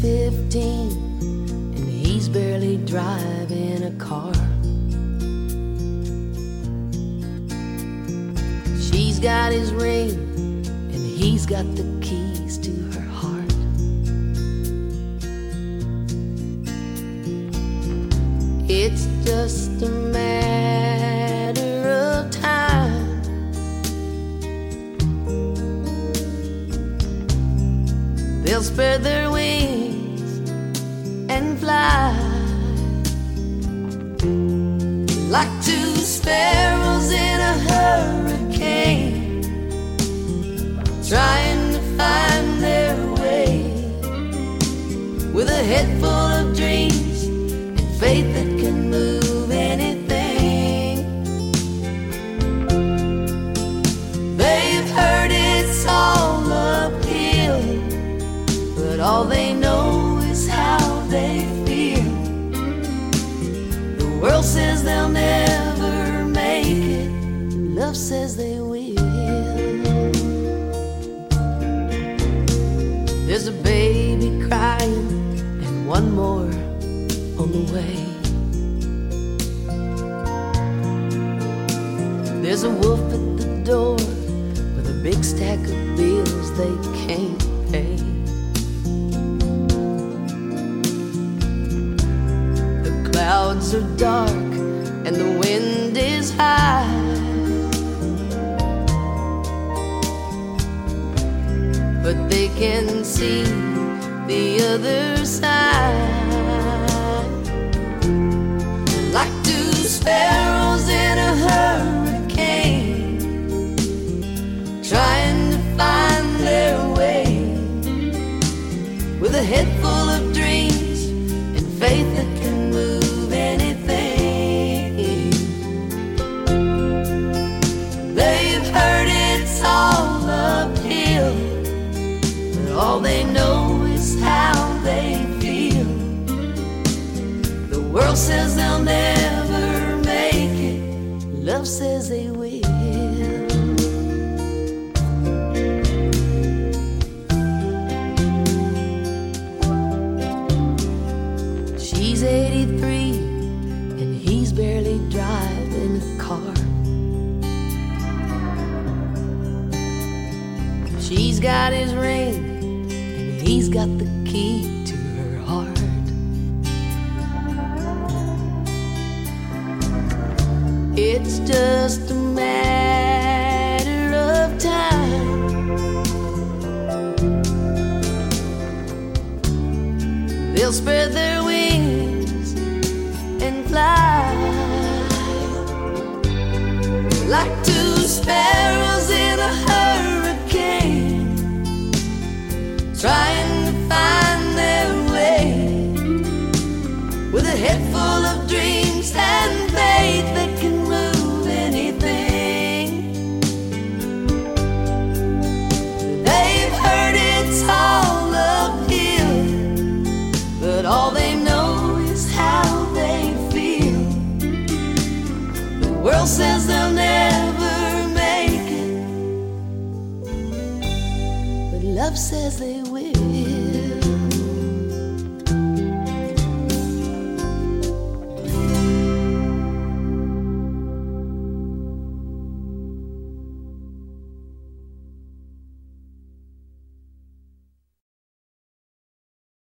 15 and he's barely driving a car. She's got his ring and he's got the keys to her heart. It's just a matter of time. They'll spread their wings and fly like two sparrows in a hurricane, trying to find their way with a head full of dreams and faith that can move anything. They've heard it's all uphill, but all they know is how they feel. The world says they'll never make it, love says they will. There's a baby crying and one more on the way. There's a wolf at the door with a big stack of bills they can't pay. The clouds are dark and the wind is high, but they can see the other side. Like two sparrows in a hurricane, trying to find their way with a head full of dreams and faith that can move anything. They've heard it's all uphill, but all they know is how they feel. The world says they'll never make it, love says they will. She's 83 and he's barely driving a car. She's got his ring and he's got the key to her heart. It's just a matter of time. They'll spread their wings and fly like two sparrows in a hurricane, trying to find their way with a head full of dreams and faith that can move anything. They've heard it's all uphill, but all they know is how they feel. The world says they'll never make it, but love says they will.